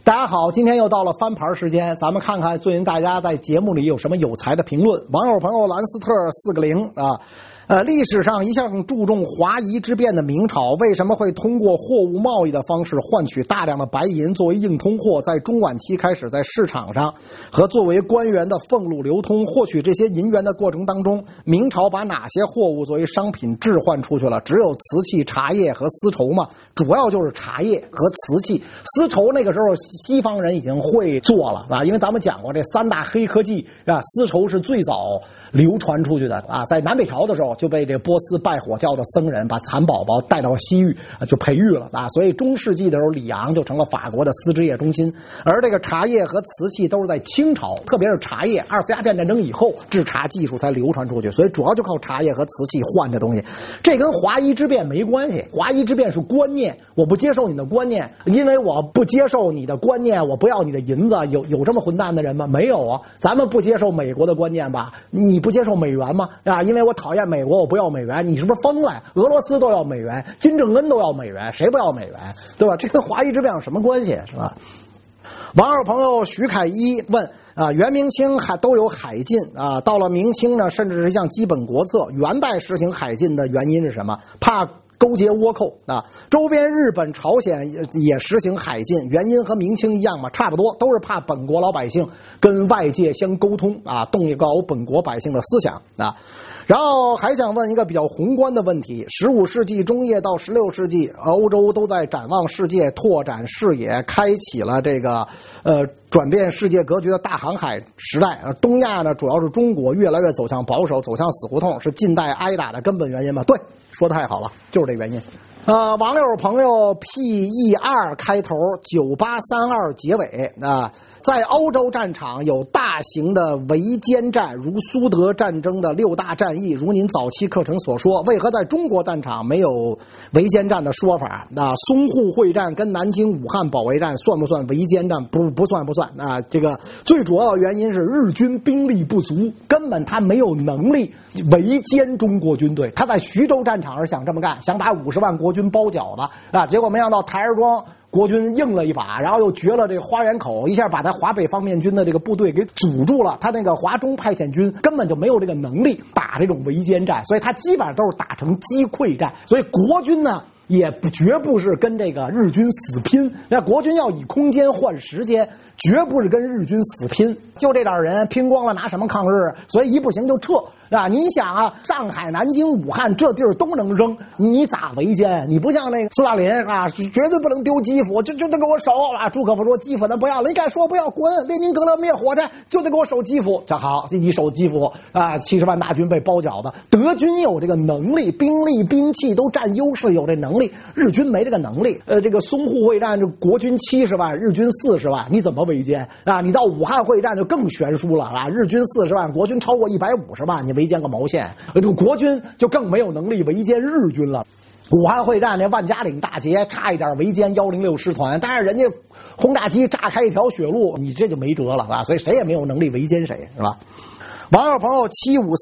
大家好，今天又到了翻盘时间，咱们看看最近大家在节目里有什么有才的评论。网友朋友兰斯特4个0啊，历史上一向注重华夷之辩的明朝，为什么会通过货物贸易的方式换取大量的白银作为硬通货，在中晚期开始在市场上和作为官员的俸禄流通，获取这些银元的过程当中，明朝把哪些货物作为商品置换出去了？只有瓷器、茶叶和丝绸嘛，主要就是茶叶和瓷器。丝绸那个时候西方人已经会做了啊，因为咱们讲过这3大黑科技啊，丝绸是最早流传出去的啊，在南北朝的时候就被这波斯拜火教的僧人把蚕宝宝带到西域就培育了啊，所以中世纪的时候里昂就成了法国的丝织业中心。而这个茶叶和瓷器都是在清朝，特别是茶叶2次鸦片战争以后制茶技术才流传出去，所以主要就靠茶叶和瓷器换这东西。这跟华夷之辩没关系，华夷之辩是观念，我不接受你的观念，因为我不接受你的观念，我不要你的银子，有这么混蛋的人吗？没有啊，咱们不接受美国的观念吧？你不接受美元吗？啊，因为我讨厌美国，我不要美元，你是不是疯了？俄罗斯都要美元，金正恩都要美元，谁不要美元？对吧？这跟华夷之辩有什么关系？是吧？网友朋友徐凯一问啊，元明清都有海禁啊，到了明清呢，甚至是一项基本国策。元代实行海禁的原因是什么？怕勾结倭寇啊，周边日本、朝鲜也实行海禁，原因和明清一样嘛，差不多，都是怕本国老百姓跟外界相沟通啊，动摇本国百姓的思想啊。然后还想问一个比较宏观的问题：15世纪中叶到16世纪，欧洲都在展望世界、拓展视野，开启了这个转变世界格局的大航海时代。东亚呢，主要是中国越来越走向保守，走向死胡同，是近代挨打的根本原因吗？对，说得太好了，就是这原因。网友朋友 PE2 开头9832结尾啊。在欧洲战场有大型的围歼战，如苏德战争的6大战役，如您早期课程所说，为何在中国战场没有围歼战的说法？那淞沪会战跟南京、武汉保卫战算不算围歼战？不算啊！这个最主要的原因是日军兵力不足，根本他没有能力围歼中国军队。他在徐州战场上想这么干，想把50万国军包饺子啊，结果没想到台儿庄国军硬了一把，然后又绝了这个花园口，一下把他华北方面军的这个部队给阻住了。他那个华中派遣军根本就没有这个能力打这种围歼战，所以他基本上都是打成击溃战。所以国军呢也绝不是跟这个日军死拼，那国军要以空间换时间，绝不是跟日军死拼。就这点人拼光了，拿什么抗日？所以一不行就撤啊！你想啊，上海、南京、武汉这地儿都能扔，你咋围歼？你不像那个斯大林啊，绝对不能丢基辅，就得给我守啊！朱可夫说基辅咱不要了，你敢说不要滚？列宁格勒灭火去，就得给我守基辅。这好，一守基辅啊，70万大军被包饺子。德军有这个能力，兵力、兵器都占优势，有这能力。日军没这个能力。这个淞沪会战，就国军70万，日军40万，你怎么围歼啊？你到武汉会战就更悬殊了啊！日军40万，国军超过150万，你围歼个毛线？这个国军就更没有能力围歼日军了。武汉会战那万家岭大捷差一点围歼106师团，但是人家轰炸机炸开一条血路，你这就没辙了啊！所以谁也没有能力围歼谁，是吧？网友朋友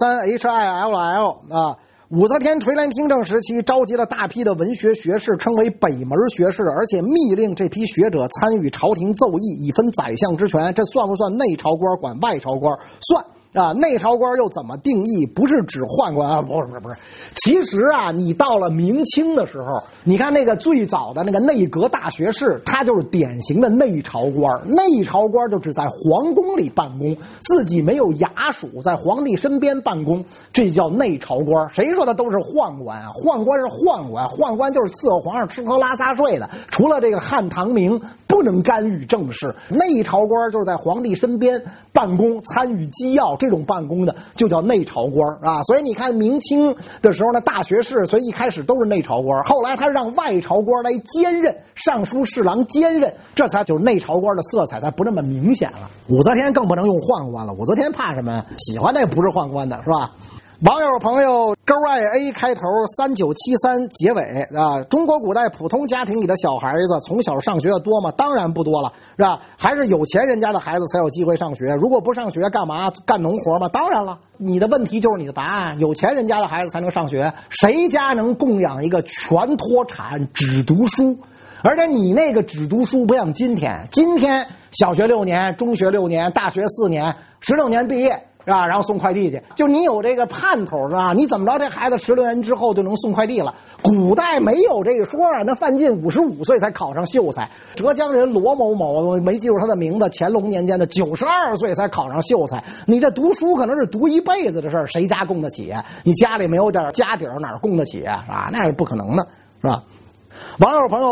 753HILL 啊。武则天垂帘听政时期召集了大批的文学学士，称为北门学士，而且密令这批学者参与朝廷奏议，以分宰相之权。这算不算内朝官管外朝官？算啊。内朝官又怎么定义？不是指宦官啊，不是。其实啊，你到了明清的时候，你看那个最早的那个内阁大学士，他就是典型的内朝官。内朝官就只在皇宫里办公，自己没有衙署，在皇帝身边办公，这叫内朝官。谁说的都是宦官啊？宦官是宦官，宦官就是伺候皇上吃喝拉撒睡的。除了这个汉唐明不能干预政事，内朝官就是在皇帝身边办公，参与机要，这种办公的就叫内朝官啊。所以你看明清的时候呢，大学士所以一开始都是内朝官，后来他让外朝官来兼任，尚书侍郎兼任，这才就是内朝官的色彩才不那么明显了。武则天更不能用宦官了，武则天怕什么？喜欢那不是宦官的，是吧？网友朋友勾爱 A 开头3973结尾啊，中国古代普通家庭里的小孩子从小上学的多吗？当然不多了，是吧？还是有钱人家的孩子才有机会上学，如果不上学干嘛？干农活吗？当然了，你的问题就是你的答案，有钱人家的孩子才能上学，谁家能供养一个全脱产只读书而且你那个只读书不像今天小学6年，中学6年，大学4年，16年毕业是吧？然后送快递去，就你有这个盼头是吧？你怎么着这孩子16年之后就能送快递了？古代没有这个说啊，那范进55岁才考上秀才，浙江人罗某某，我没记住他的名字，乾隆年间的92岁才考上秀才。你这读书可能是读一辈子的事儿，谁家供得起？你家里没有点家底儿，哪儿供得起啊？那是不可能的，是吧？网友朋友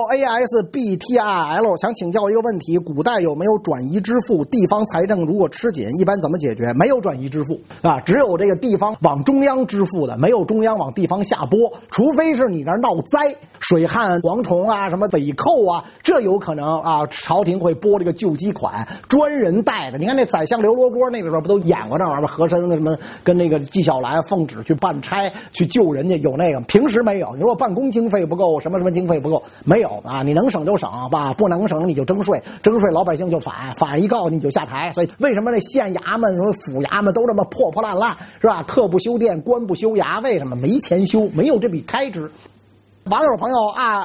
ASBTRL 想请教一个问题：古代有没有转移支付？地方财政如果吃紧，一般怎么解决？没有转移支付啊，只有这个地方往中央支付的，没有中央往地方下拨。除非是你那儿闹灾，水旱、蝗虫啊，什么北寇啊，这有可能啊，朝廷会拨这个救济款，专人带着。你看那宰相刘罗锅那个时候不都演过这玩意儿吗？和珅什么跟那个纪晓岚、奉旨去办差去救人家，有那个。平时没有，你说办公经费不够，什么经费不够，没有啊！你能省就省吧，不能省你就征税，征税老百姓就反一告你就下台。所以为什么那县衙门、什么府衙门都这么破破烂烂，是吧？客不修店，官不修衙，为什么？没钱修，没有这笔开支。网友朋友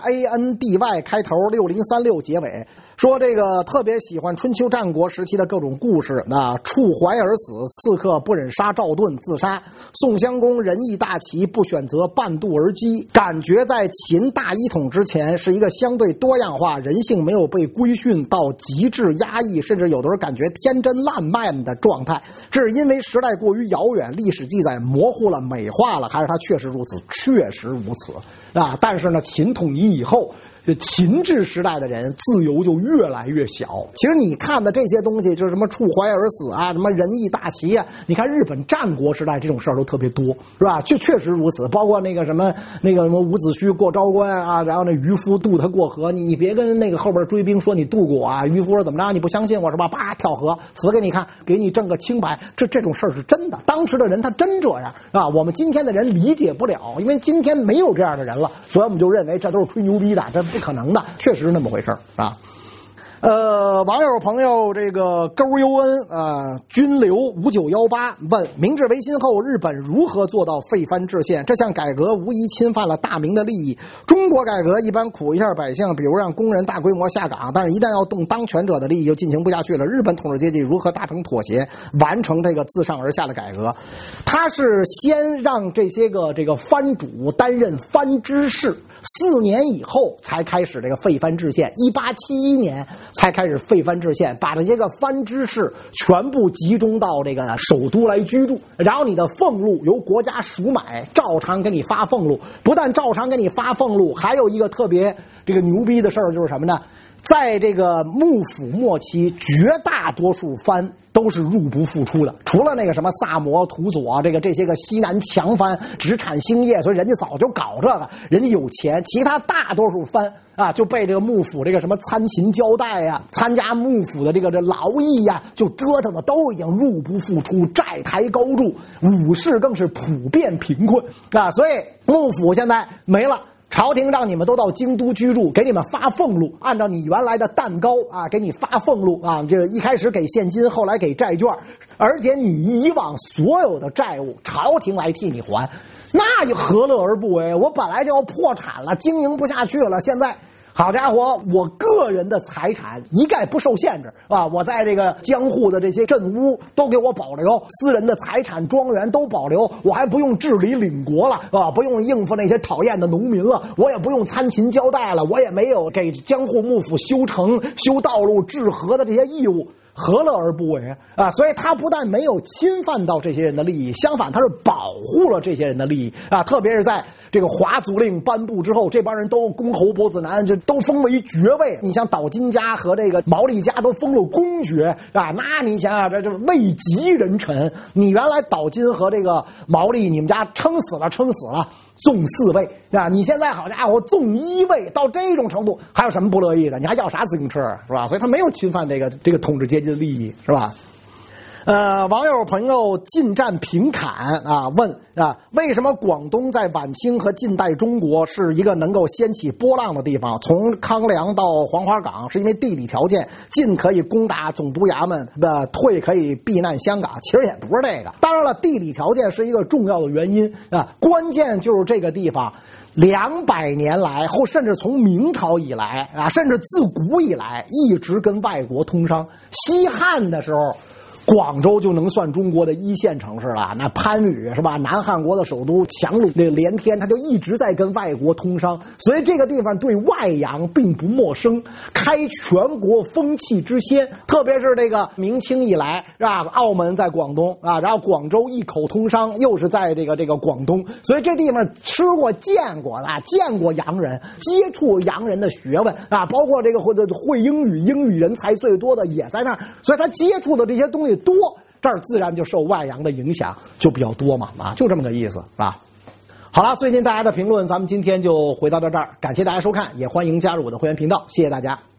RANDY 开头6036结尾说，这个特别喜欢春秋战国时期的各种故事，触怀而死，刺客不忍杀赵盾自杀，宋襄公仁义大齐不选择半渡而击，感觉在秦大一统之前是一个相对多样化，人性没有被规训到极致压抑，甚至有的时候感觉天真烂漫的状态。这是因为时代过于遥远，历史记载模糊了，美化了，还是它确实如此？确实如此啊！但是呢，秦统一以后，这秦制时代的人自由就越来越小。其实你看的这些东西，就是什么触怀而死啊，什么仁义大齐啊，你看日本战国时代这种事儿都特别多，是吧？确实如此。包括那个什么伍子胥过昭关啊，然后那渔夫渡他过河，你别跟那个后边追兵说你渡过啊，渔夫说怎么着你不相信我是吧？叭跳河死给你看，给你挣个清白。这种事儿是真的，当时的人他真这样啊。我们今天的人理解不了，因为今天没有这样的人了，所以我们就认为这都是吹牛逼的，这不可能的，确实是那么回事啊。网友朋友这个勾优恩军流5918问：明治维新后日本如何做到废藩置县？这项改革无疑侵犯了大明的利益。中国改革一般苦一下百姓，比如让工人大规模下岗，但是一旦要动当权者的利益就进行不下去了。日本统治阶级如何达成妥协，完成这个自上而下的改革？他是先让这些个这个藩主担任藩知事，4年以后才开始这个废藩置县，1871年才开始废藩置县，把这些个藩知事全部集中到这个首都来居住，然后你的俸禄由国家赎买，照常给你发俸禄。不但照常给你发俸禄，还有一个特别这个牛逼的事儿就是什么呢？在这个幕府末期，绝大多数藩都是入不敷出的，除了那个什么萨摩、土佐这些个西南强藩，直产兴业，所以人家早就搞这个，人家有钱。其他大多数藩啊，就被这个幕府这个什么参勤交代呀、参加幕府的这劳役呀，就折腾的都已经入不敷出，债台高筑，武士更是普遍贫困啊。所以幕府现在没了。朝廷让你们都到京都居住，给你们发俸禄，按照你原来的蛋糕啊，给你发俸禄啊。这一开始给现金，后来给债券，而且你以往所有的债务，朝廷来替你还，那就何乐而不为？我本来就要破产了，经营不下去了，现在。好家伙，我个人的财产一概不受限制啊！我在这个江户的这些镇屋都给我保留，私人的财产庄园都保留，我还不用治理领国了啊！不用应付那些讨厌的农民了，我也不用参勤交代了，我也没有给江户幕府修城、修道路、治河的这些义务。何乐而不为啊？所以他不但没有侵犯到这些人的利益，相反他是保护了这些人的利益啊！特别是在这个华族令颁布之后，这帮人都公侯伯子男，就都封为爵位。你像岛津家和这个毛利家都封了公爵啊！那你想想，这位极人臣。你原来岛津和这个毛利，你们家撑死了，纵4位啊！你现在好家伙，纵1位到这种程度，还有什么不乐意的？你还要啥自行车是吧？所以他没有侵犯这个统治阶级的利益是吧？网友朋友近战平砍啊问啊，为什么广东在晚清和近代中国是一个能够掀起波浪的地方？从康梁到黄花岗，是因为地理条件，近可以攻打总督衙门，退可以避难香港。其实也不是这个，当然了，地理条件是一个重要的原因啊，关键就是这个地方 200年来，或甚至从明朝以来啊，甚至自古以来，一直跟外国通商。西汉的时候，广州就能算中国的1线城市了。那番禺是吧？南汉国的首都，强鲁这个连天，他就一直在跟外国通商，所以这个地方对外洋并不陌生，开全国风气之先。特别是这个明清以来，是吧？澳门在广东啊，然后广州异口通商又是在这个广东，所以这地方吃过见过啊，见过洋人，接触洋人的学问啊，包括这个会英语人才最多的也在那儿，所以他接触的这些东西多，这儿自然就受外洋的影响就比较多嘛，啊，就这么个意思啊。好了，最近大家的评论咱们今天就回到这儿，感谢大家收看，也欢迎加入我的会员频道，谢谢大家。